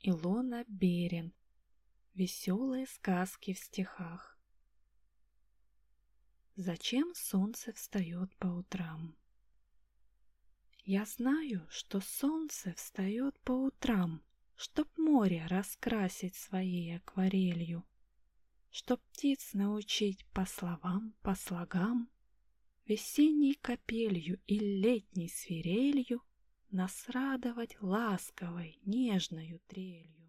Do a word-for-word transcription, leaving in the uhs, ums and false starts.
Илона Берен. Веселые сказки в стихах. Зачем солнце встает по утрам? Я знаю, что солнце встает по утрам, чтоб море раскрасить своей акварелью, чтоб птиц научить по словам, по слогам, весенней капелью и летней свирелью нас радовать ласковой, нежною трелью.